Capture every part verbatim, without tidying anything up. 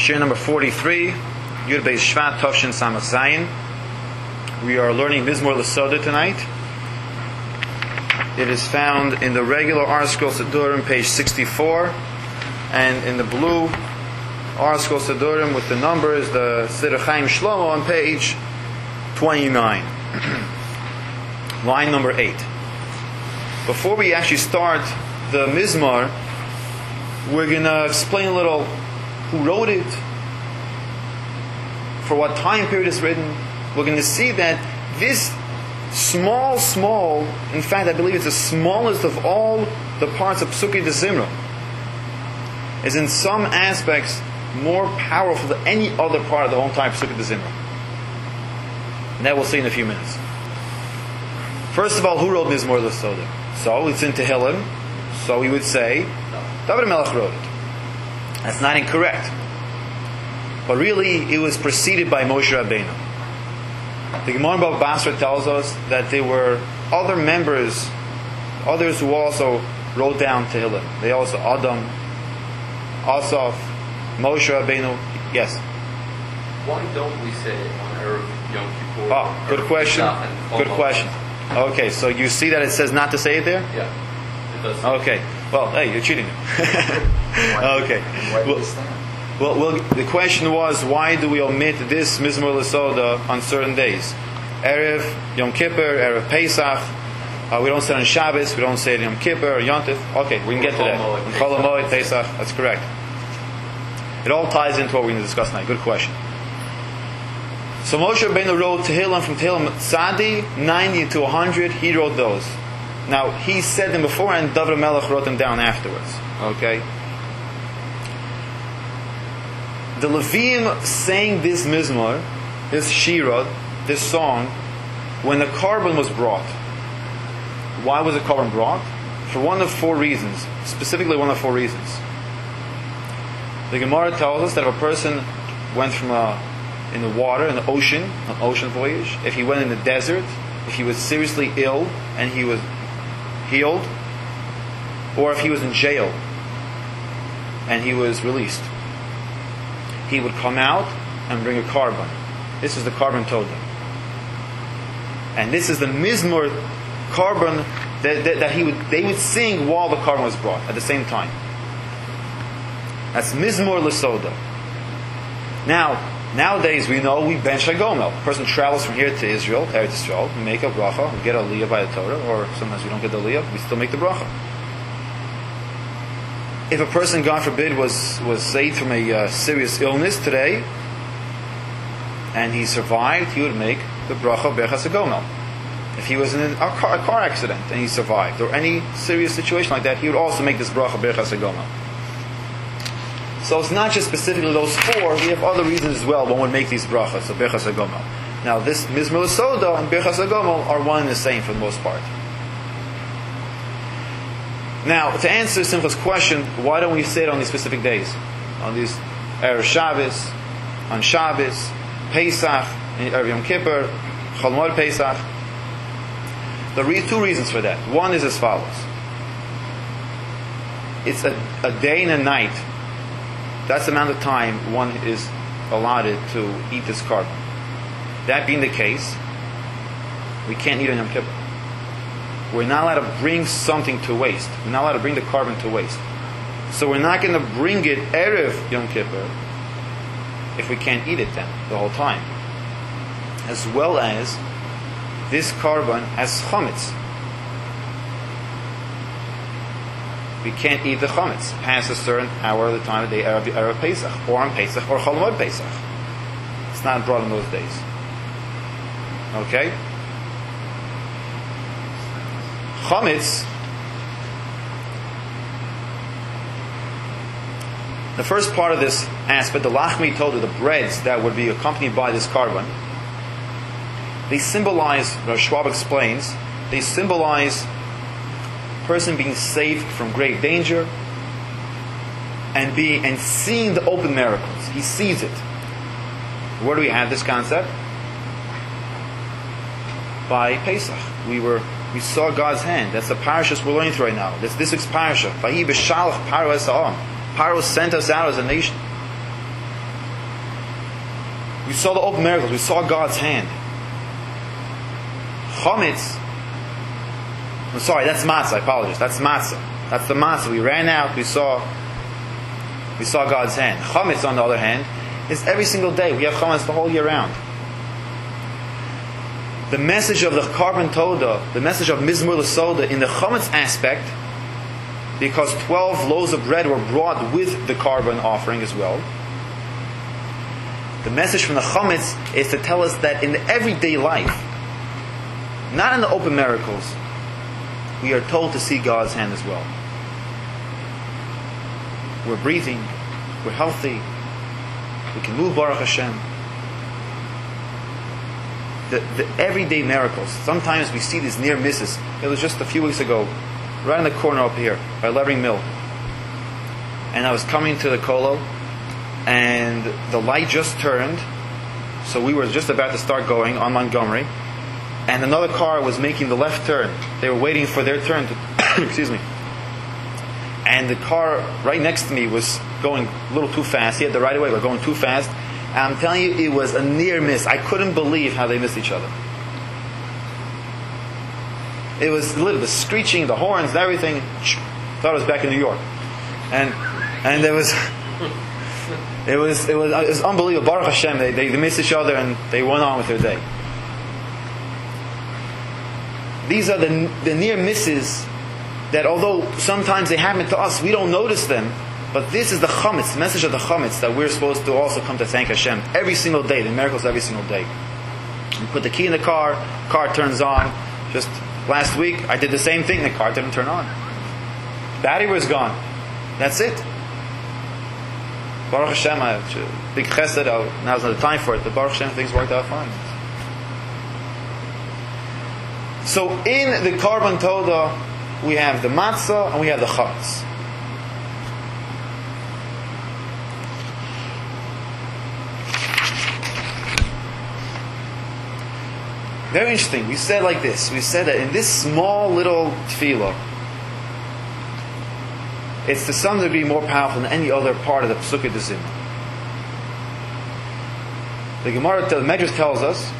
Shir number forty-three, Yud Beis Shvat Tavshin Samach Zayin. We are learning Mizmor L'Soda tonight. It is found in the regular Arskol Sedurim, page sixty-four, and in the blue Arskol Sedurim with the numbers, the Siddur Chaim Shlomo on page twenty-nine, line number eight. Before we actually start the Mizmor, we're going to explain a little who wrote it, for what time period it's written. We're going to see that this small, small, in fact I believe it's the smallest of all the parts of Psukei de Zimra, is in some aspects more powerful than any other part of the whole entire Psukei de Zimra. And that we'll see in a few minutes. First of all, who wrote Mizmor L'Soda? So it's in Tehillim, so we would say David HaMelech wrote it. That's not incorrect. But really, it was preceded by Moshe Rabbeinu. The Gemara Bava Basra tells us that there were other members, others who also wrote down Tehillim. They also, Adam, Asaf, Moshe Rabbeinu. Yes? Why don't we say on Erev Yom Kippur? Oh, good question. Good question. Okay, so you see that it says not to say it there? Yeah, it does. Okay. Well, hey, you're cheating me. Okay. Well, well, well, the question was, why do we omit this Mizmor L'Soda on certain days? Erev Yom Kippur, Erev Pesach. Uh, we don't say it on Shabbos. We don't say it on Yom Kippur or Yom Tov. Okay, we can get to that. On Chol Hamoed, Pesach. That's correct. It all ties into what we're going to discuss tonight. Good question. So Moshe Rabbeinu wrote Tehillim from Tehillim Tzadi, ninety to one hundred. He wrote those. Now, he said them before, and David HaMelech wrote them down afterwards. Okay? The Levim sang this Mizmor, this Shira, this song, when the Korban was brought. Why was the Korban brought? For one of four reasons. Specifically one of four reasons. The Gemara tells us that if a person went from a, in the water, in the ocean, an ocean voyage, if he went in the desert, if he was seriously ill and he was healed, or if he was in jail and he was released, he would come out and bring a korban. This is the korban toda, and this is the mizmor korban that, that, that he would they would sing while the korban was brought at the same time. That's Mizmor L'Soda. Now, nowadays we know we bench Hagomel. A person travels from here to Israel, to Eretz Yisrael, we make a bracha, we get a aliyah by the Torah, or sometimes we don't get the aliyah, we still make the bracha. If a person, God forbid, was, was saved from a uh, serious illness today, and he survived, he would make the bracha Berchas Hagomel. If he was in a car, a car accident and he survived, or any serious situation like that, he would also make this bracha Berchas Hagomel. So it's not just specifically those four. We have other reasons as well. One would make these brachas, so Berchas Hagomel. Now, this Mizmor L'Soda and Berchas Hagomel are one and the same for the most part. Now, to answer Simcha's question, why don't we say it on these specific days? On these Erev Shabbos, on Shabbos, Pesach, Erev Yom Kippur, Chol Hamoed Pesach. There are two reasons for that. One is as follows. It's a, a day and a night. That's the amount of time one is allotted to eat this korban. That being the case, we can't eat on Yom Kippur. We're not allowed to bring something to waste. We're not allowed to bring the korban to waste. So we're not going to bring it Erev Yom Kippur if we can't eat it then, the whole time. As well as this korban has chametz. We can't eat the chametz past a certain hour of the time of the day, Erev, Erev Pesach, or on Pesach, or Chol Hamoed Pesach. It's not brought in those days. Okay? Chametz, the first part of this aspect, the lachmi toda, the breads that would be accompanied by this korban, they symbolize, Rav Schwab explains, they symbolize person being saved from grave danger and being and seeing the open miracles. He sees it. Where do we have this concept? By Pesach. We were we saw God's hand. That's the parashas we're learning through right now. That's this week's parasha. Vahi b'shalach Paro es ha'am. Paro sent us out as a nation. We saw the open miracles. We saw God's hand. Chametz. I'm sorry, that's matzah. I apologize. That's matzah. That's the matzah. We ran out. We saw. We saw God's hand. Chametz, on the other hand, is every single day. We have chametz the whole year round. The message of the Karban Toda, the message of Mizmor L'Soda in the chametz aspect, because twelve loaves of bread were brought with the Karban offering as well. The message from the chametz is to tell us that in the everyday life, not in the open miracles, we are told to see God's hand as well. We're breathing, we're healthy, we can move, Baruch Hashem. The, the everyday miracles. Sometimes we see these near misses. It was just a few weeks ago, right in the corner up here, by Levering Mill. And I was coming to the Kolo, and the light just turned, so we were just about to start going on Montgomery, and another car was making the left turn. They were waiting for their turn to, excuse me. And the car right next to me was going a little too fast. He had the right of way, but going too fast. And I'm telling you, it was a near miss. I couldn't believe how they missed each other. It was literally the screeching, the horns, and everything. Thought I was back in New York, and and there was, it was it was it was unbelievable. Baruch Hashem, they, they they missed each other and they went on with their day. These are the the near misses that, although sometimes they happen to us, we don't notice them. But this is the chametz, the message of the chametz, that we're supposed to also come to thank Hashem every single day. The miracles every single day. You put the key in the car, car turns on. Just last week, I did the same thing. The car didn't turn on. Battery was gone. That's it. Baruch Hashem, I have big chesed. Now's not the time for it. But Baruch Hashem, things worked out fine. So in the Karban Toda, we have the matzah and we have the chametz. Very interesting. We said like this. We said that in this small little tefillah, it's to some degree more powerful than any other part of the Pesukei D'Zimra. The Gemara, the Medrash tells us,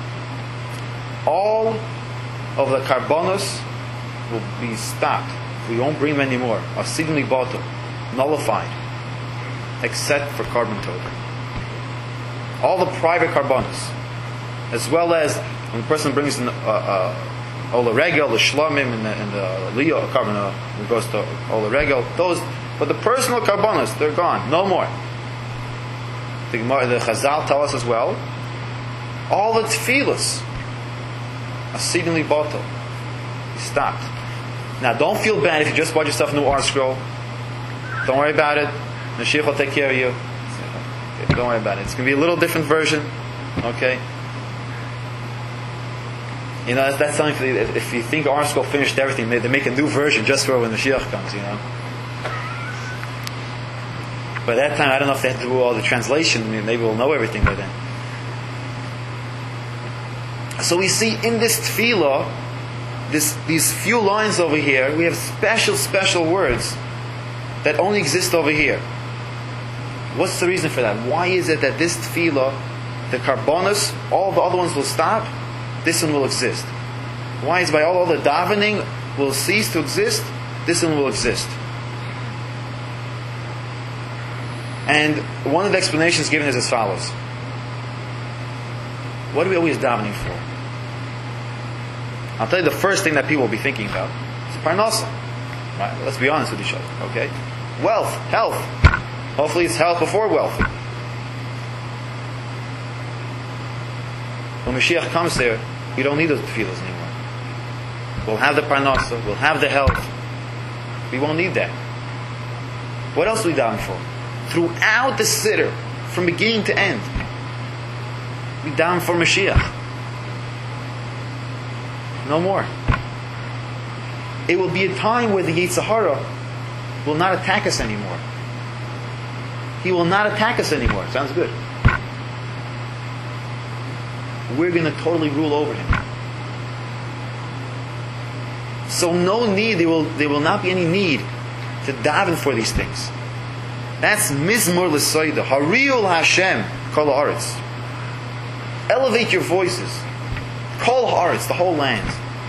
all of the karbonos will be stopped. We won't bring them anymore. Asidli bottle, nullified, except for Karban Toda. All the private karbonos, as well as when a person brings in uh, uh, Ola Regel, the Shlomim, and the, and the Leo carbon, uh, it goes to Ola Regel, those, but the personal carbonos, they're gone, no more. The, the Chazal tell us as well, all the tefillas, asidli bottle, stopped. Now, don't feel bad if you just bought yourself a new art scroll. Don't worry about it. Mashiach will take care of you. Okay, don't worry about it. It's going to be a little different version. Okay. You know, that's, that's something for the, if you think art scroll finished everything, they, they make a new version just for when the Mashiach comes. You know. By that time, I don't know if they have to do all the translation. I mean, maybe we'll know everything by then. So we see in this tefillah, This, these few lines over here, we have special, special words that only exist over here. What's the reason for that? Why is it that this tefillah, the karbonos, all the other ones will stop, this one will exist? Why is it by all the davening will cease to exist, this one will exist? And one of the explanations given is as follows. What are we always davening for? I'll tell you the first thing that people will be thinking about. It's parnasa. Right? Let's be honest with each other. Okay? Wealth, health. Hopefully it's health before wealth. When Mashiach comes there, we don't need those tefillas anymore. We'll have the parnasa, we'll have the health. We won't need that. What else are we down for? Throughout the siddur, from beginning to end, we down for Mashiach. No more. It will be a time where the Yetzer Hara will not attack us anymore. He will not attack us anymore. Sounds good. We're going to totally rule over him. So no need, there will, there will not be any need to daven for these things. That's Mizmor L'Soida. Hariul Hashem Kol Haaretz. Elevate your voices. Kol haaretz, the whole land.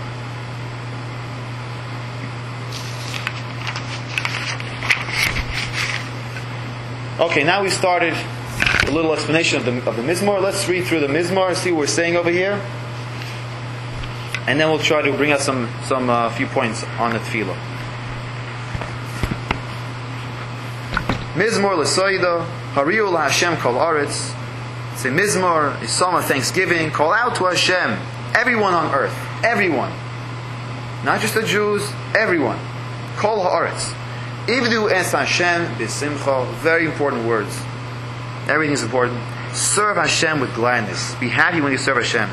Okay, now we started a little explanation of the, of the Mizmor. Let's read through the Mizmor and see what we're saying over here. And then we'll try to bring out some, some uh, few points on the Tefillah. Mizmor l'soida, hariu l'Hashem kol aretz. It's a Mizmor, a psalm of thanksgiving. Call out to Hashem, everyone on earth, everyone. Not just the Jews, everyone. Kol haaretz. Ivdu es Hashem b'simcha. Very important words. Everything is important. Serve Hashem with gladness. Be happy when you serve Hashem.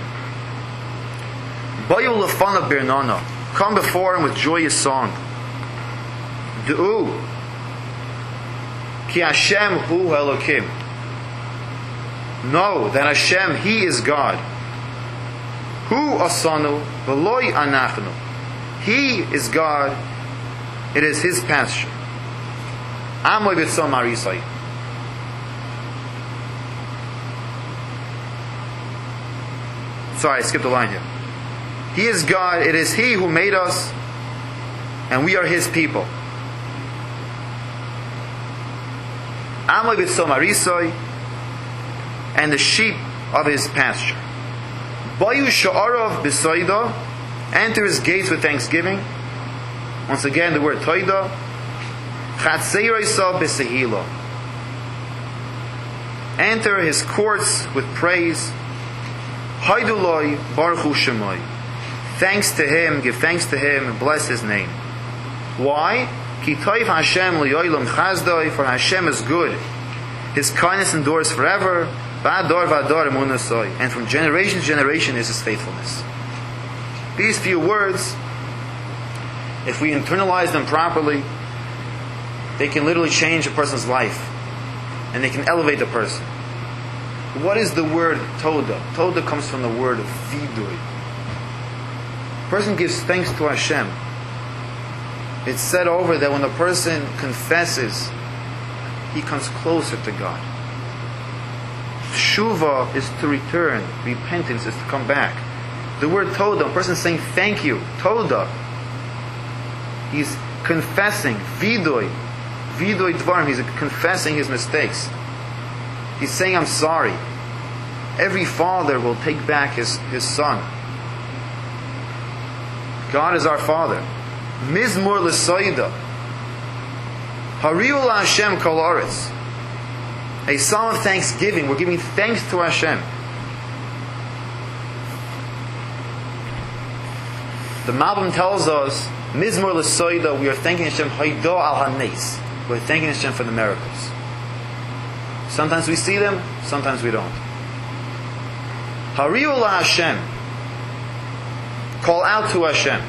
Bayu lefanav birnana. Come before Him with joyous song. Du'u. Ki Hashem hu Elokim. Know that Hashem, He is God. Hu asanu v'loi anachnu. He is God. It is His pasture. Amoy b'tzom arisai. Sorry, I skipped a line here. He is God. It is He who made us, and we are His people. Amoy b'tzom arisai, and the sheep of His pasture. Bayu sha'arav b'soida. Enter His gates with thanksgiving. Once again, the word toida. Chatzeirosav b'sehila. Enter His courts with praise. Haiduloi baruch hu shemai. Thanks to Him, give thanks to Him, and bless His name. Why? Ki toiv Hashem li'olam chazdoi. For Hashem is good. His kindness endures forever. V'ador v'ador emunasoi. And from generation to generation is His faithfulness. These few words, if we internalize them properly, they can literally change a person's life. And they can elevate the person. What is the word Toda? Toda comes from the word Vidui. A person gives thanks to Hashem. It's said over that when a person confesses, he comes closer to God. Shuva is to return. Repentance is to come back. The word Toda, a person is saying thank you. Toda. He's confessing. Vidui. Vidui Dvarim. He's confessing his mistakes. He's saying, I'm sorry. Every father will take back his, his son. God is our Father. Mizmor l'soida. Hariu Hashem kol aretz. A psalm of thanksgiving. We're giving thanks to Hashem. The Malbim tells us, Mizmor l'soida, we are thanking Hashem Haido al hanes. We're thanking Hashem for the miracles. Sometimes we see them, sometimes we don't. Hariu Hashem. Call out to Hashem.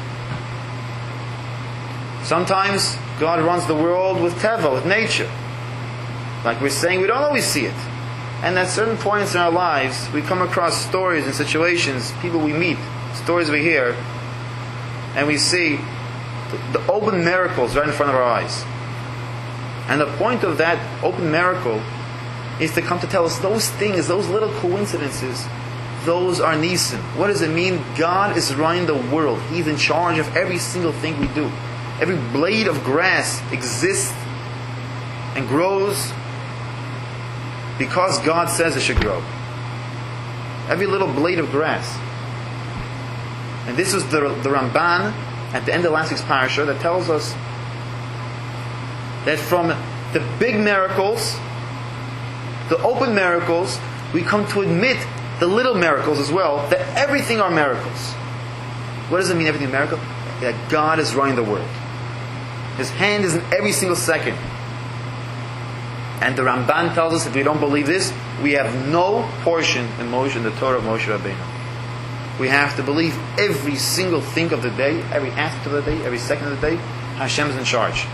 Sometimes God runs the world with teva, with nature. Like we're saying, we don't always see it. And at certain points in our lives, we come across stories and situations, people we meet, stories we hear, and we see the, the open miracles right in front of our eyes. And the point of that open miracle is to come to tell us those things, those little coincidences, those are nisim. What does it mean? God is running the world. He's in charge of every single thing we do. Every blade of grass exists and grows because God says it should grow. Every little blade of grass. And this is the, the Ramban at the end of last week's parasha that tells us that from the big miracles, the open miracles, we come to admit the little miracles as well, that everything are miracles. What does it mean, everything is a miracle? That God is running the world. His hand is in every single second. And the Ramban tells us if we don't believe this, we have no portion in Moshe, in the Torah of Moshe Rabbeinu. We have to believe every single thing of the day, every aspect of the day, every second of the day, Hashem is in charge.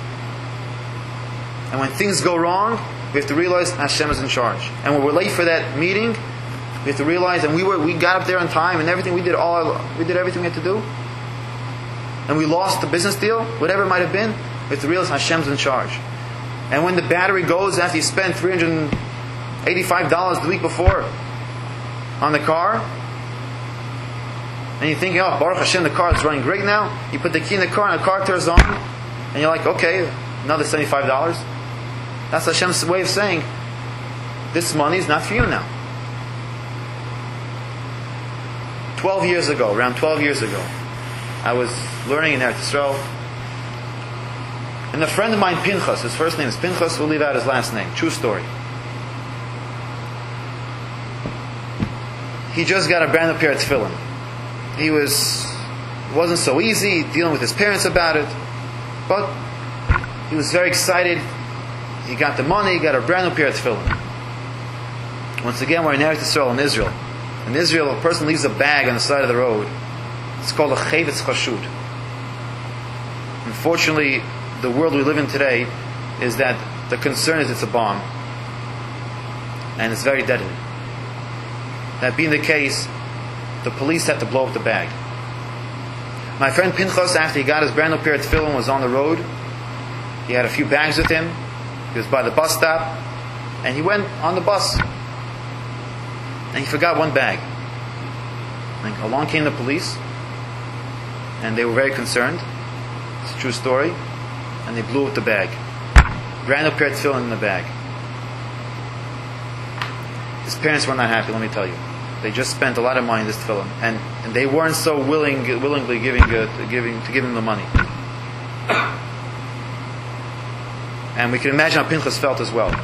And when things go wrong, we have to realize Hashem is in charge. And when we're late for that meeting, we have to realize, and we were we got up there on time, and everything we did all we did everything we had to do, and we lost the business deal, whatever it might have been. We have to realize Hashem's in charge. And when the battery goes after you spend three hundred eighty-five dollars the week before, on the car, and you're thinking, oh, Baruch Hashem, the car is running great now. You put the key in the car and the car turns on, and you're like, okay, another seventy-five dollars. That's Hashem's way of saying, this money is not for you now. Twelve years ago, around twelve years ago, I was learning in Eretz Yisrael, and a friend of mine, Pinchas, his first name is Pinchas, we'll leave out his last name, true story. He just got a brand new pair of tefillin. He was, it wasn't so easy dealing with his parents about it, but he was very excited. He got the money, he got a brand new pair of tefillin. Once again, we're in Eretz Yisrael in Israel. In Israel, a person leaves a bag on the side of the road. It's called a chevetz chashud. Unfortunately, the world we live in today is that the concern is it's a bomb. And it's very deadly. That being the case, the police had to blow up the bag. My friend Pinchas, after he got his brand new pair of tefillin, was on the road. He had a few bags with him. He was by the bus stop. And he went on the bus. And he forgot one bag. And along came the police. And they were very concerned. It's a true story. And they blew up the bag. Brand new pair of tefillin in the bag. His parents were not happy, let me tell you. They just spent a lot of money on this tefillin, and, and they weren't so willing, willingly giving, uh, giving to give him the money. And we can imagine how Pinchas felt as well.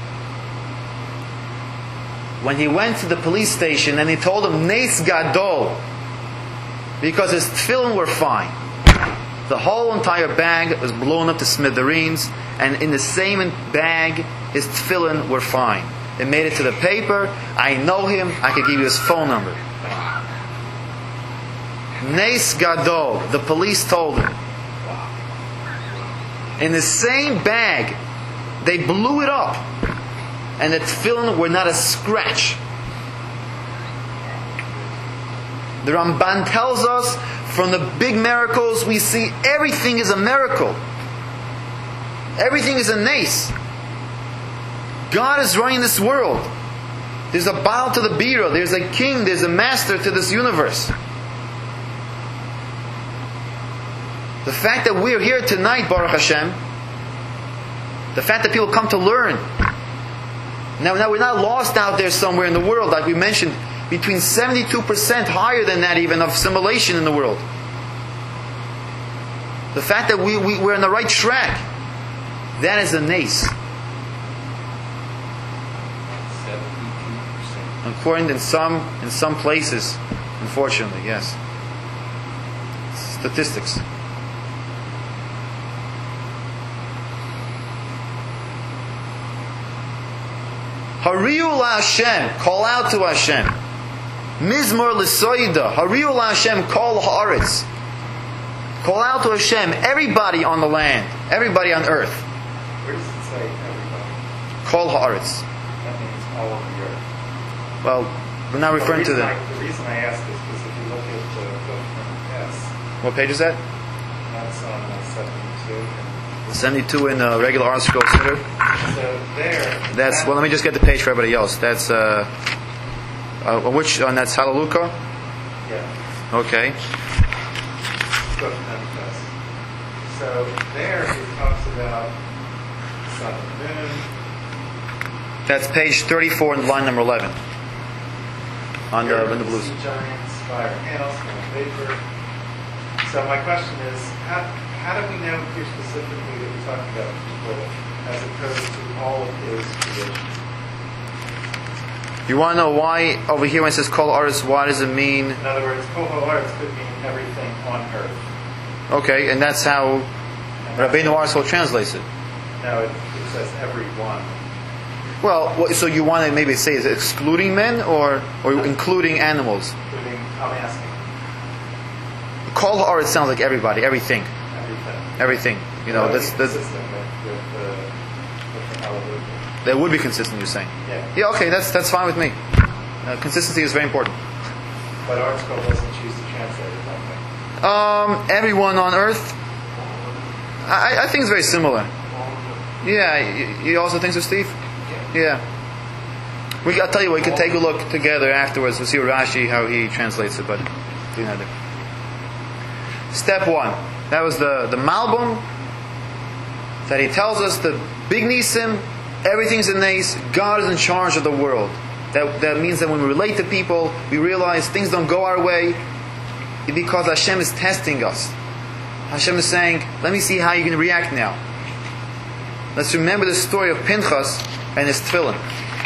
When he went to the police station and he told them Nes Gadol, because his tefillin were fine. The whole entire bag was blown up to smithereens, and in the same bag his tefillin were fine. It made it to the paper. I know him. I could give you his phone number. Nes Gadol, the police told him. In the same bag, they blew it up, and the tefillin were not a scratch. The Ramban tells us, from the big miracles we see, everything is a miracle. Everything is a nes. God is running this world. There's a Baal to the Bira. There's a king. There's a master to this universe. The fact that we're here tonight, Baruch Hashem, the fact that people come to learn. Now, now we're not lost out there somewhere in the world, like we mentioned, between seventy-two percent higher than that even of assimilation in the world. The fact that we, we, we're on the right track, that is a nes. According in some in some places, unfortunately, yes. Statistics. Hariu la Hashem, call out to Hashem. Mizmor l'soida, Hariu la Hashem, call haaretz. Call out to Hashem, everybody on the land, everybody on earth. Where does it say everybody? Call haaretz. That means all over the earth. Well, we're not referring to the... the... The reason I ask is because if you look at the book S, What page is that? that's on uh, seventy-two. seventy-two in the regular Art Scroll Center. So there... That's, that, well, let me just get the page for everybody else. That's, uh... uh which, uh, that's Hallelujah? Yeah. Okay. Book Manifest. So there it talks about sun and moon. That's page thirty-four in line number eleven. On the, in the blues. Sea giants, fire and hail, snow and vapor. So my question is, how, how do we know here specifically that we're talking about people as opposed to all of his creation? You want to know why over here when it says Kol Aretz, what does it mean? In other words, Kol Haaretz could mean everything on earth. Okay, and that's how Rabbeinu Arsel translates it. No, it, it says everyone. Well, what- so you want to maybe say is it excluding men or or including animals? Including, I'm asking, Kol Haaretz sounds like everybody, everything, everything. everything. You know, That would that's be that's consistent with, with, the, with the Hallelujah. that would be consistent. You're saying? Yeah. Yeah. Okay, that's that's fine with me. Uh, consistency is very important. But Article doesn't choose to translate it that way. Um, everyone on Earth. I, I think it's very similar. Yeah, you, you also think so, Steve? Yeah. We, I'll tell you, we can take a look together afterwards. We'll see Rashi, how he translates it, but do not do. Step one. That was the, the Malbum, that he tells us the big Nisim, everything's a Nes, God is in charge of the world. That, that means that when we relate to people, we realize things don't go our way because Hashem is testing us. Hashem is saying, let me see how you're going to react now. Let's remember the story of Pinchas and his tefillin.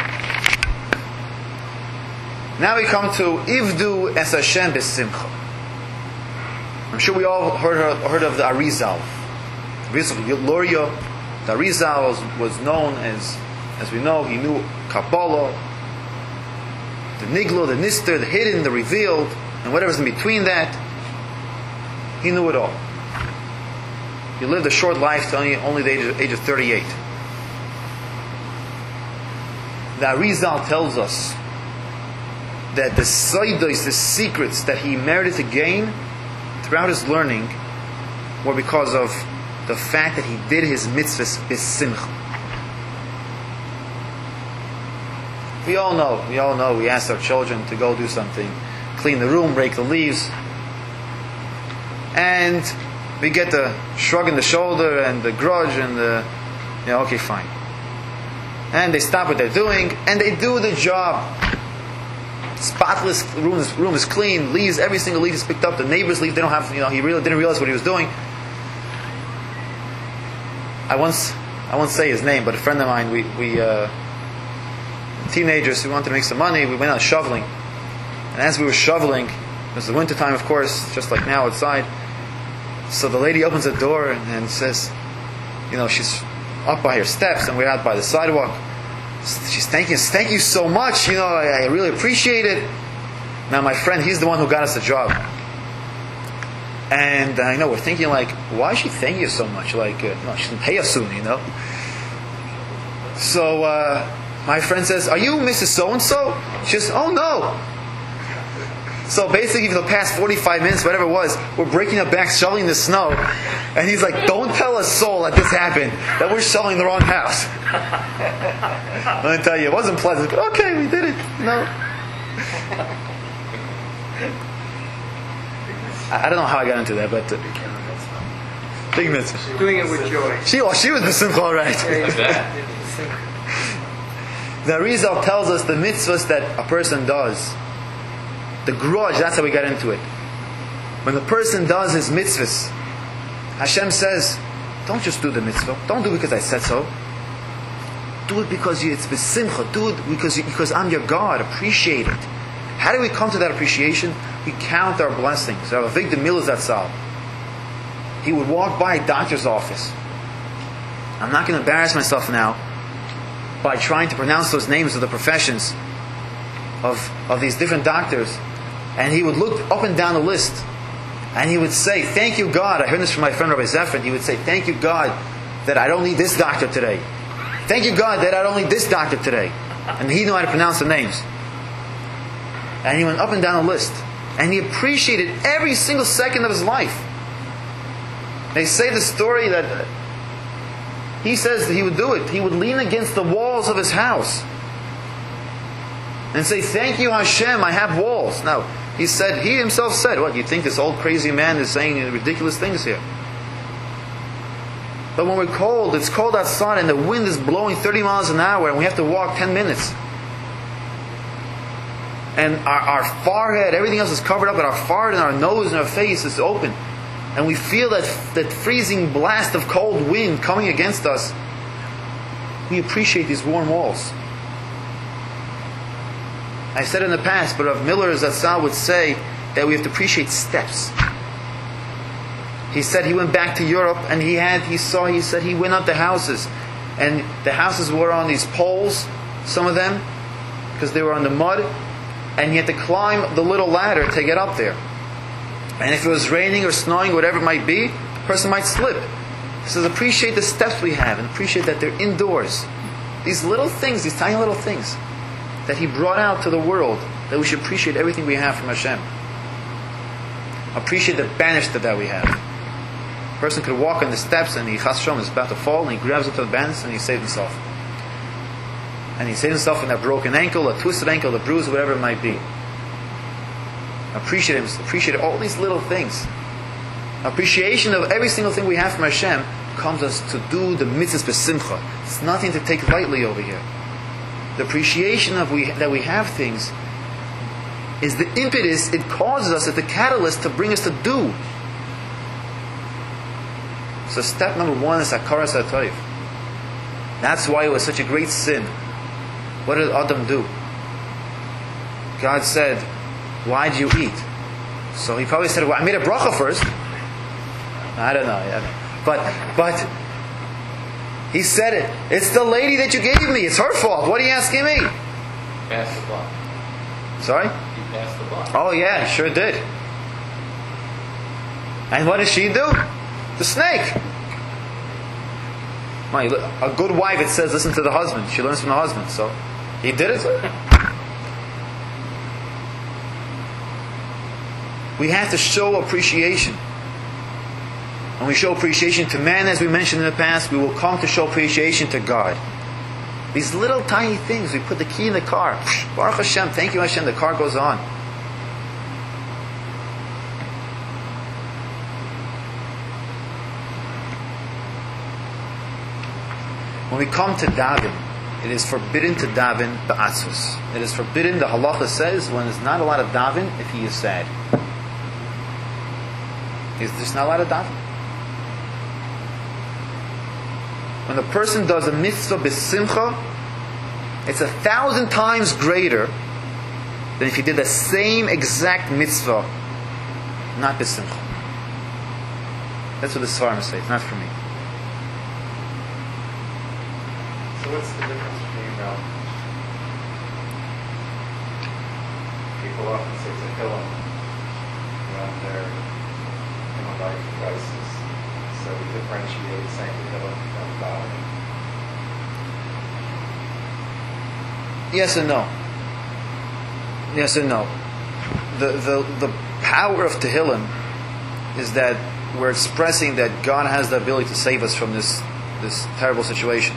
Now we come to Ivdu es Hashem b'simcha. I'm sure we all heard, heard of the Arizal. Luria. The Arizal was, was known as, as we know, he knew Kabbalah, the Niglo, the Nister, the hidden, the revealed, and whatever's in between that. He knew it all. He lived a short life to only, only the age of, age of thirty-eight. The Arizal tells us that the Saidos, the secrets that he merited to gain throughout his learning were because of the fact that he did his mitzvahs b'simcha. We all know, we all know, we ask our children to go do something, clean the room, rake the leaves, and we get the shrug in the shoulder and the grudge and the, you know, okay, fine. And they stop what they're doing and they do the job. Spotless room is, room is clean, leaves, every single leaf is picked up, the neighbor's leaf, they don't have, you know, he really didn't realize what he was doing. I once, I won't say his name, but a friend of mine, we, we uh, teenagers who wanted to make some money, we went out shoveling. And as we were shoveling, it was the winter time, of course, just like now outside. So the lady opens the door and, and says, you know, she's up by her steps and we're out by the sidewalk. She's thanking us, thank you so much, you know, I, I really appreciate it. Now my friend, he's the one who got us the job. And I know we're thinking like, why is she thanking you so much? Like, uh, no, she didn't pay us soon, you know. So uh, my friend says, are you Missus So-and-so? She says, oh no. So basically for the past forty-five minutes, whatever it was, we're breaking up back, shoveling the snow. And he's like, don't tell a soul that this happened, that we're shoveling the wrong house. Let me tell you, it wasn't pleasant, but okay, we did it. No. I don't know how I got into that, but uh, big mitzvah. Doing it with joy. She, well, she was the simcha, all right. The Arizal tells us the mitzvahs that a person does. The grudge, that's how we got into it. When the person does his mitzvahs, Hashem says, don't just do the mitzvah. Don't do it because I said so. Do it because you, it's b'simcha. Do it because, you, because I'm your God. Appreciate it. How do we come to that appreciation? We count our blessings. Rav Avigdor Miller Zatzal, he would walk by a doctor's office. I'm not going to embarrass myself now by trying to pronounce those names of the professions of, of these different doctors. And he would look up and down the list and he would say, thank you God. I heard this from my friend Rabbi Zephyr. He would say, thank you God that I don't need this doctor today. Thank you God that I don't need this doctor today. And he knew how to pronounce the names. And he went up and down the list. And he appreciated every single second of his life. They say the story that he says that he would do it. He would lean against the walls of his house and say, thank you Hashem, I have walls. Now, he said, he himself said, what, you think this old crazy man is saying ridiculous things here? But when we're cold, it's cold outside and the wind is blowing thirty miles an hour and we have to walk ten minutes. And our, our forehead, everything else is covered up, but our forehead and our nose and our face is open. And we feel that, that freezing blast of cold wind coming against us. We appreciate these warm walls. I said in the past, but Rav Miller Zatzal would say that we have to appreciate steps. He said he went back to Europe and he had, he saw, he said he went up to houses. And the houses were on these poles, some of them, because they were on the mud. And he had to climb the little ladder to get up there. And if it was raining or snowing, whatever it might be, the person might slip. He says, appreciate the steps we have and appreciate that they're indoors. These little things, these tiny little things that he brought out to the world, that we should appreciate everything we have from Hashem. Appreciate the banister that we have. A person could walk on the steps and he chas v'shalom is about to fall and he grabs onto the banister and he saves himself. And he saved himself from that broken ankle, a twisted ankle, a bruise, whatever it might be. Appreciate him, appreciate all these little things. Appreciation of every single thing we have from Hashem comes us to do the mitzvahs b'simcha. It's nothing to take lightly over here. The appreciation of we that we have things is the impetus. It causes us, it's the catalyst to bring us to do. So step number one is hakaras hatov. That's why it was such a great sin. What did Adam do? God said, "Why did you eat?" So he probably said, "Well, I made a bracha first." I don't know. I don't know. But but he said it. It's the lady that you gave me. It's her fault. What are you asking me? Pass the buck. Sorry? He passed the buck. Oh yeah, he sure did. And what does she do? The snake. A good wife, it says, listen to the husband. She learns from the husband. So he did it. We have to show appreciation. When we show appreciation to man, as we mentioned in the past, we will come to show appreciation to God. These little tiny things. We put the key in the car. Baruch Hashem, thank you Hashem, the car goes on. When we come to daven, it is forbidden to daven ba'atzus. It is forbidden, the halacha says, when there's not a lot of daven, if he is sad. Is there's not a lot of daven? When the person does a mitzvah b'simcha, it's a thousand times greater than if he did the same exact mitzvah, not b'simcha. That's what the Svarim say. It's not for me. So what's the difference between um, people often say it's a hillam when they're in a life crisis. So we differentiate saying the hillam from davening. Yes and no. Yes and no. The the the power of Tehillim is that we're expressing that God has the ability to save us from this this terrible situation.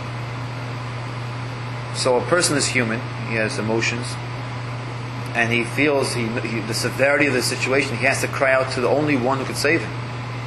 So a person is human, he has emotions, and he feels he, he, the severity of the situation, he has to cry out to the only one who could save him.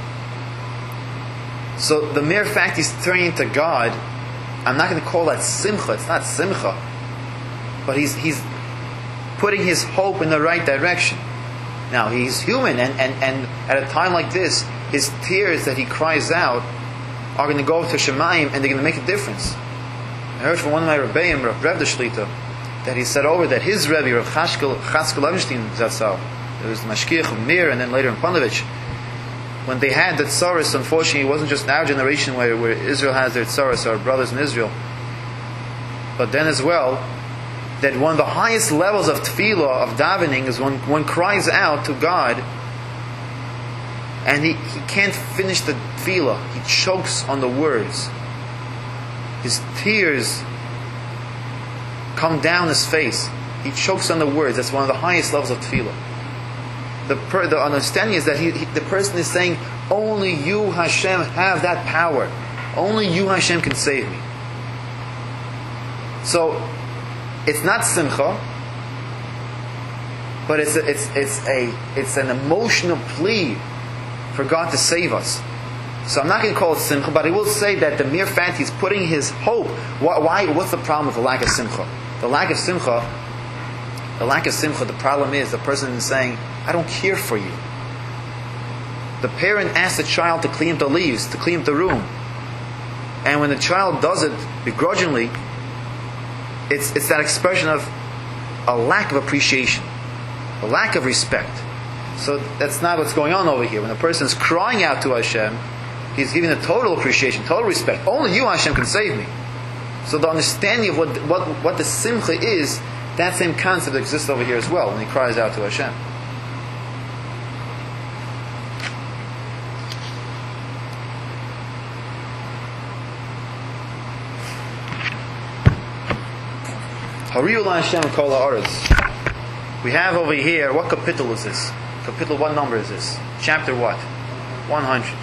So the mere fact he's turning to God, I'm not going to call that simcha, it's not simcha, but he's he's putting his hope in the right direction. Now he's human, and, and, and at a time like this, his tears that he cries out are going to go to Shemayim, and they're going to make a difference. I heard from one of my Rebbeim, Rav Reb the Shlita, that he said over that his Rebbe, Rav Chaskel Levenstein Zatzal, it was the Mashkiach of Mir, and then later in Panovich, when they had the tsaros, unfortunately, it wasn't just our generation where, where Israel has their tsaros, our brothers in Israel, but then as well, that one of the highest levels of tefillah, of davening, is when one cries out to God, and he, he can't finish the tefillah, he chokes on the words. His tears come down his face. He chokes on the words. That's one of the highest levels of tefillah. The, per, the understanding is that he, he, the person is saying, only you, Hashem, have that power. Only you, Hashem, can save me. So, it's not simcha, but it's a, it's it's a it's an emotional plea for God to save us. So I'm not going to call it simcha, but I will say that the mere fact he's putting his hope. Why? why what's the problem with the lack of simcha? The lack of simcha. The lack of simcha. The problem is the person is saying, "I don't care for you." The parent asks the child to clean up the leaves, to clean up the room, and when the child does it begrudgingly, it's it's that expression of a lack of appreciation, a lack of respect. So that's not what's going on over here. When a person is crying out to Hashem, he's giving a total appreciation, total respect. Only you, Hashem, can save me. So the understanding of what what what the simcha is, that same concept exists over here as well when he cries out to Hashem. Hariul Hashem Kol Haaretz. We have over here, what kapitel is this? Kapitel, what number is this? Chapter what? one hundred.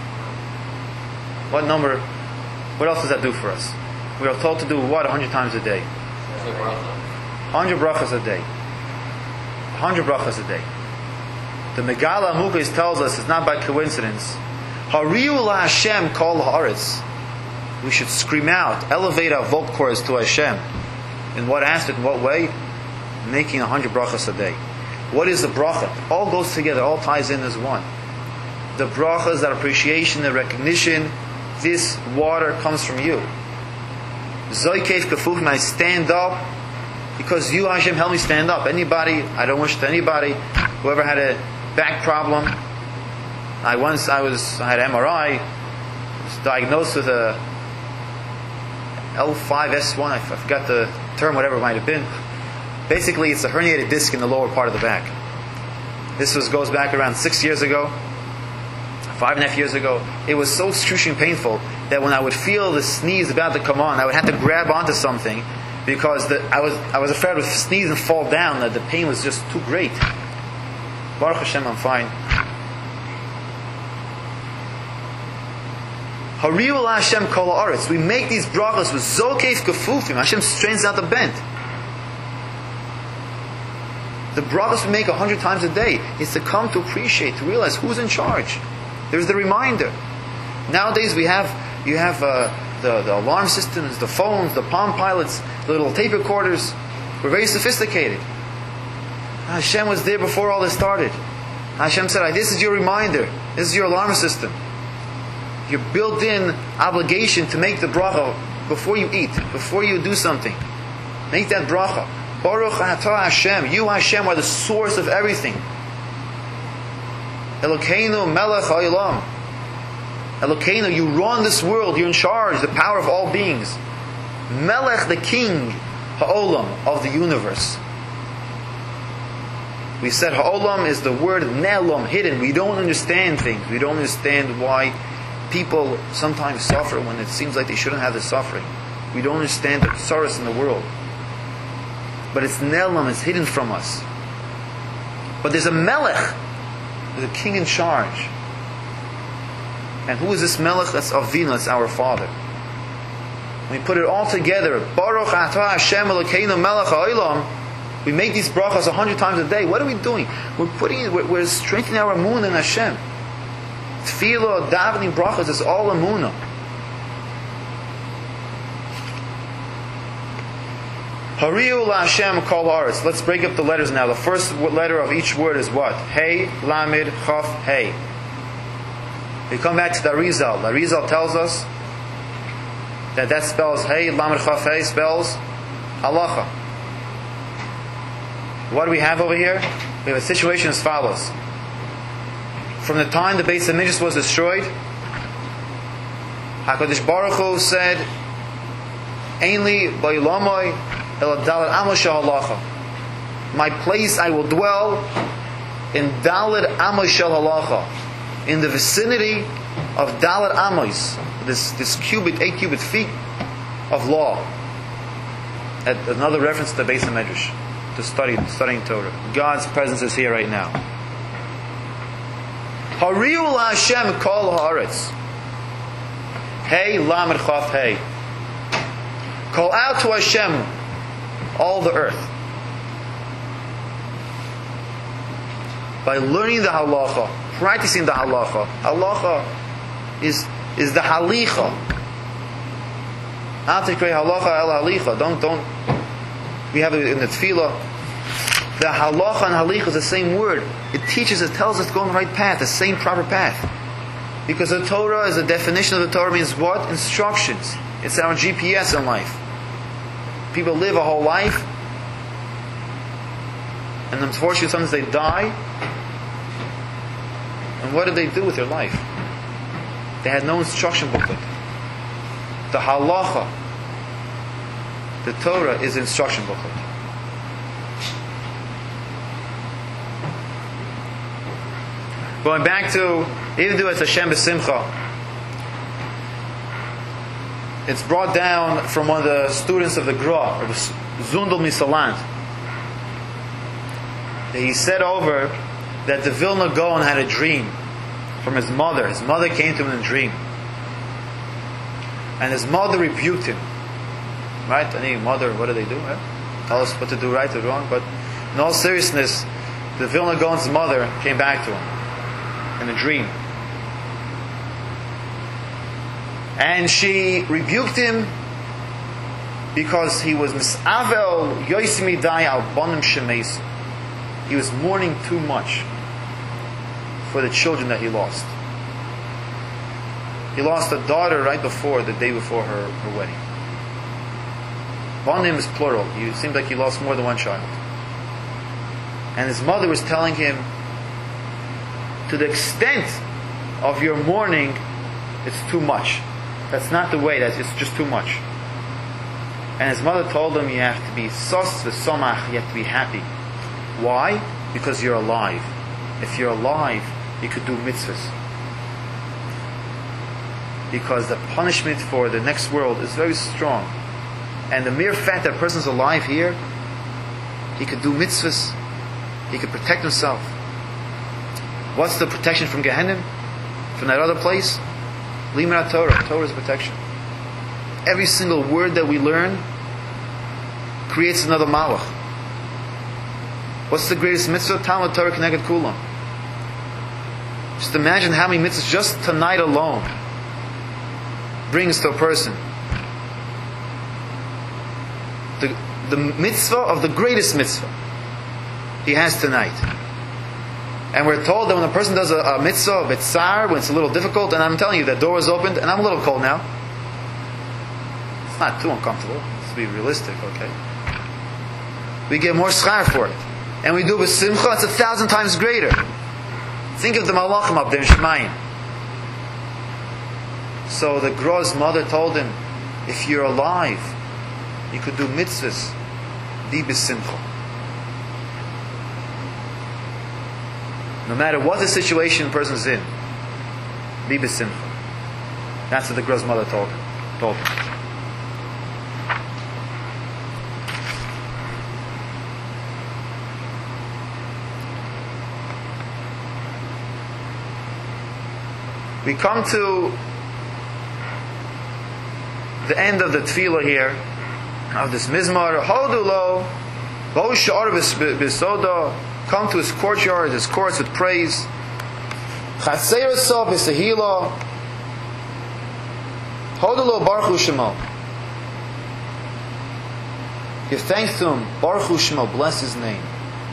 What number? What else does that do for us? We are told to do what one hundred times a day? So bracha. one hundred brachas a day. one hundred brachas a day. The Megala Amukos tells us it's not by coincidence. Hariu la Hashem kol haaretz. We should scream out, elevate our vocal cords to Hashem. In what aspect, in what way? Making one hundred brachas a day. What is the bracha? All goes together, all ties in as one. The bracha is that appreciation, the recognition. This water comes from you. Zoikev kafufim, I stand up because you, Hashem, help me stand up. Anybody, I don't wish to anybody, whoever had a back problem. I once, I was, I had M R I, was diagnosed with a L five S one, I forgot the term, whatever it might have been. Basically, it's a herniated disc in the lower part of the back. This was goes back around six years ago, five and a half years ago. It was so excruciatingly painful that when I would feel the sneeze about to come on, I would have to grab onto something because the, I was I was afraid I would sneeze and fall down. That the pain was just too great. Baruch Hashem, I'm fine. Hariu la Hashem kol haaretz. We make these brachas with zokef kafufim. Hashem strains out the bent. The brachas we make a hundred times a day is to come to appreciate, to realize who's in charge. There's the reminder. Nowadays we have you have uh, the the alarm systems, the phones, the Palm Pilots, the little tape recorders. We're very sophisticated. Hashem was there before all this started. Hashem said, "This is your reminder. This is your alarm system. Your built-in obligation to make the bracha before you eat, before you do something. Make that bracha. Baruch atah Hashem. You, Hashem, are the source of everything. Elokeinu melech ha'olam. Elokeinu, you run this world. You're in charge. The power of all beings. Melech, the king, ha'olam, of the universe. We said ha'olam is the word ne'elam, hidden. We don't understand things. We don't understand why people sometimes suffer when it seems like they shouldn't have the suffering. We don't understand the tsaros in the world. But it's ne'elam, it's hidden from us. But there's a melech, there's a king in charge. And who is this melech? That's Avinu, that's our father. When we put it all together, Baruch atah Hashem Elokeinu melech ha'olam, we make these brachas a hundred times a day. What are we doing? We're putting, we're, we're strengthening our emunah in Hashem. Tefillah, davening, brachas is all emunah. Hariu la Hashem kol haaretz. Let's break up the letters now. The first letter of each word is what? Hey, Lamed, Chaf, Hey. We come back to the Arizal. The Arizal tells us that that spells Hey, Lamed, Chaf, Hey spells halacha. What do we have over here? We have a situation as follows. From the time the Beis HaMikdash was destroyed, HaKadosh Baruch Hu said, Ein li ba'olamai ela daled amos shel halacha. My place I will dwell in daled amos shel halacha, in the vicinity of daled amos, this this cubit, eight cubit feet of law. At another reference to the Beis HaMikdash, to study studying Torah. God's presence is here right now. Hariu la Hashem kol haaretz. Hey, Lamed Chaf, Hey. Call out to Hashem, all the earth. By learning the halacha, practicing the halacha. Halacha is, is the halicha. Al tikrei halacha el halicha. Don't, don't. We have it in the tefillah. The halacha and halicha is the same word. It teaches, it tells us to go on the right path, the same proper path. Because the Torah is the definition of the Torah means what? Instructions. It's our G P S in life. People live a whole life, and unfortunately sometimes they die. And what did they do with their life? They had no instruction booklet. The halacha, the Torah, is the instruction booklet. Going back to even do as Hashem b'simcha. It's brought down from one of the students of the Gra, or Zundel Misalant. He said over that the Vilna Gaon had a dream from his mother. His mother came to him in a dream, and his mother rebuked him. right? Any mother, what do they do? Right? Tell us what to do right or wrong. But in all seriousness, the Vilna Gaon's mother came back to him in a dream. And she rebuked him because he was misavel yosimidai al bonim shemeis. He was mourning too much for the children that he lost. He lost a daughter right before, the day before her, her wedding. Bonim is plural. It seemed like he lost more than one child. And his mother was telling him, to the extent of your mourning, it's too much. That's not the way, that's, it's just too much. And his mother told him, you have to be sos v'somach, you have to be happy. Why? Because you're alive. If you're alive, you could do mitzvahs. Because the punishment for the next world is very strong. And the mere fact that a person's alive here, he could do mitzvahs, he could protect himself. What's the protection from Gehenna? From that other place? Limud Torah. Torah is protection. Every single word that we learn creates another malach. What's the greatest mitzvah? Talmud Torah Keneged Kulam. Just imagine how many mitzvahs just tonight alone brings to a person. The, the mitzvah of the greatest mitzvah he has tonight. And we're told that when a person does a, a mitzvah, a bitzar, when it's a little difficult, and I'm telling you, that door is opened, and I'm a little cold now. It's not too uncomfortable. Let's be realistic, okay? We get more schar for it. And we do it with simcha, it's a thousand times greater. Think of the malachim up there in Shemayim. So the Gro's mother told him, if you're alive, you could do mitzvahs, be b'simcha. No matter what the situation the person's in, be b'simcha. That's what the Gro's mother told him. Told him. We come to the end of the tefillah here, of this mizmar. Hodulo, bo sha'ar b'soda. Come to his courtyard, his courts with praise. Chaser so b'sehila. Hodulo baruch hu shemo. Give thanks to him. Baruch hu shemo. Bless his name.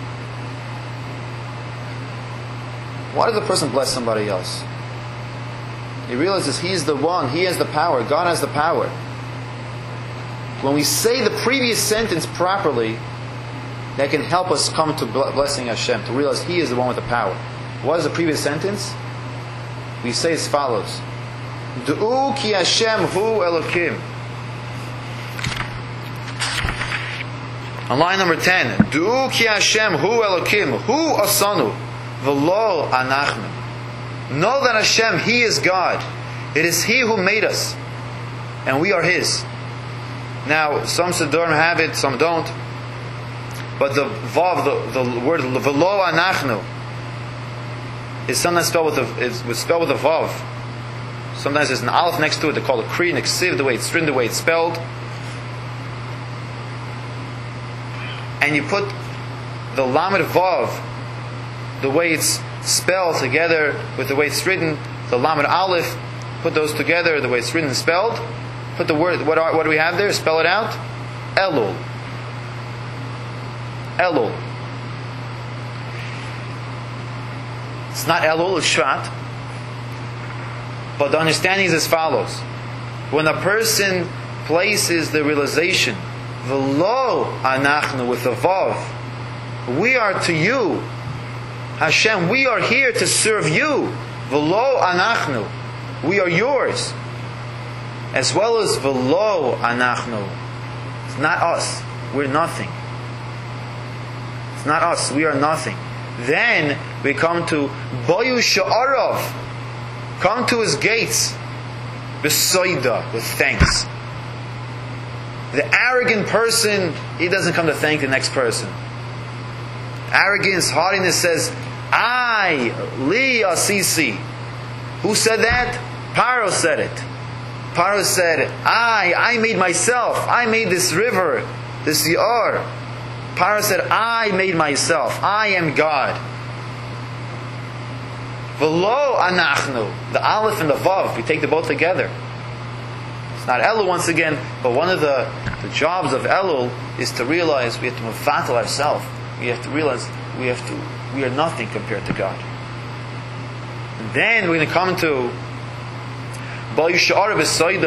Why does a person bless somebody else? He realizes he's the one, he has the power, God has the power. When we say the previous sentence properly, that can help us come to blessing Hashem, to realize He is the one with the power. What is the previous sentence? We say as follows: Du'u ki Hashem hu Elokim. On line number ten, Du'u ki Hashem hu Elokim, hu asanu, v'lo anachnu. Know that Hashem, He is God. It is He who made us, and we are His. Now, some Siddurim have it, some don't. But the vav, the, the word v'lo anachnu, is sometimes spelled with the is spelled with a vav. Sometimes there's an aleph next to it. They call it kri, and ksiv, the way it's written, the way it's spelled. And you put the lamed vav, the way it's spelled together with the way it's written, the lamed aleph, put those together, the way it's written and spelled. Put the word, what, are, what do we have there? Spell it out. Elul. Elul. It's not Elul, it's Shvat. But the understanding is as follows. When a person places the realization, V'lo anachnu, with a vav, we are to you, Hashem, we are here to serve you. V'lo anachnu, we are yours. As well as v'lo anachnu, it's not us, we're nothing. It's not us, we are nothing. Then we come to Boyu Sha'arav, come to his gates, B'soida, with thanks. The arrogant person, he doesn't come to thank the next person. Arrogance, haughtiness says, I, li asisi. Who said that? Paro said it. Paro said, I, I made myself. I made this river, this Yar. Paro said, I made myself. I am God. V'lo anachnu. The Aleph and the Vav, we take them both together. It's not Elul once again, but one of the, the jobs of Elul is to realize we have to mevatel ourselves. We have to realize we have to, we are nothing compared to God. And then we're going to come to We'll come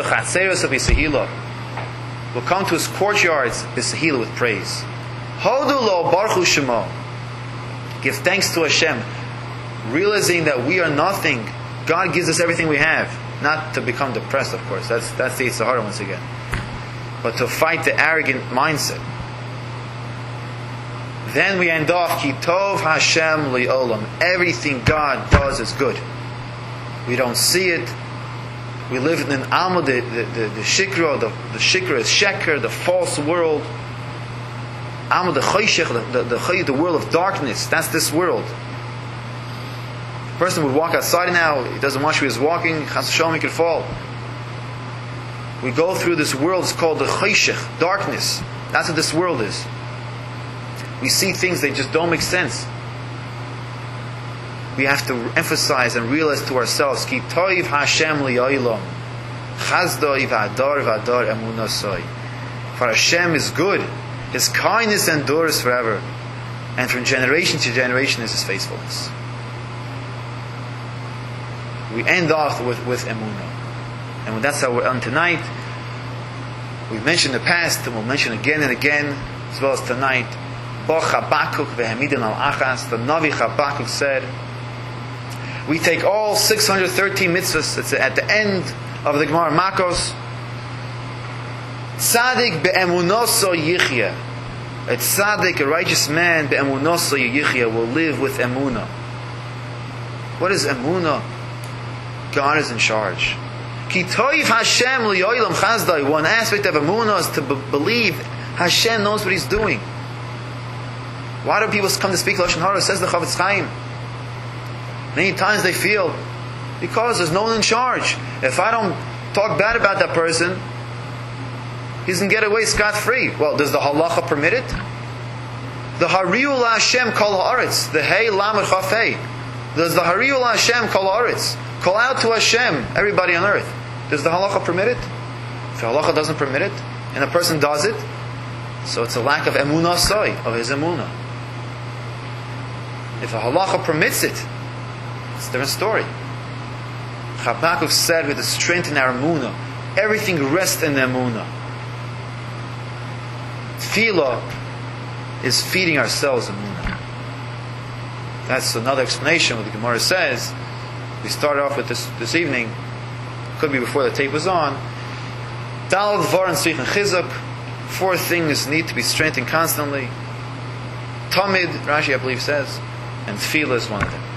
to his courtyards, B'Sehila, with praise. Hodu lo baruch shemo. Give thanks to Hashem, realizing that we are nothing. God gives us everything we have. Not to become depressed, of course. That's that's the Yetzer Hara once again. But to fight the arrogant mindset. Then we end off, Ki tov Hashem li'olam. Everything God does is good. We don't see it. We live in an Alma, the, the, the, the Shikra, the, the Shikra is Sheker, the false world. Alma, the Chayshech, the, the, the, the world of darkness. That's this world. A person would walk outside now, he doesn't watch where he's walking, Chas V'Shalom, he could fall. We go through this world, it's called the Chayshech, darkness. That's what this world is. We see things that just don't make sense. We have to emphasize and realize to ourselves, Ki toiv Hashem li'olam, chazdoi v'adar v'adar emunasoi. For Hashem is good, His kindness endures forever, and from generation to generation is His faithfulness. We end off with, with emunah. And that's how we're on tonight. We've mentioned in the past, and we'll mention again and again, as well as tonight, Bo Chabakuk v'hemidin al achas, the Navi Chabakuk said, we take all six hundred thirteen mitzvahs. It's at the end of the Gemara Makos. Tzadik be'emunoso yichya. A tzadik, a righteous man, be'emunoso yichya, will live with emunah. What is emunah? God is in charge. Ki toiv Hashem li'olam chazdai. One aspect of emunah is to b- believe Hashem knows what He's doing. Why do people come to speak Lashon Hara? Says the Chavetz Chaim. Many times they feel, because there's no one in charge. If I don't talk bad about that person, he doesn't get away scot-free. Well, does the halacha permit it? The Hariu la Hashem kol haaretz, the Hey Lamed Chaf Hey. Does the Hariu la Hashem kol haaretz, call out to Hashem, everybody on earth. Does the halacha permit it? If the halacha doesn't permit it, and a person does it, so it's a lack of emunah soy, of his emunah. If the halacha permits it, it's a different story. Chabakuk said, with the strength in our emunah, everything rests in the emunah. Tefillah is feeding ourselves emunah. That's another explanation what the Gemara says. We started off with this this evening. Could be before the tape was on. Dal Dvar and Tzrich and Chizuk. Four things need to be strengthened constantly. Tamid, Rashi I believe says, and Tefillah is one of them.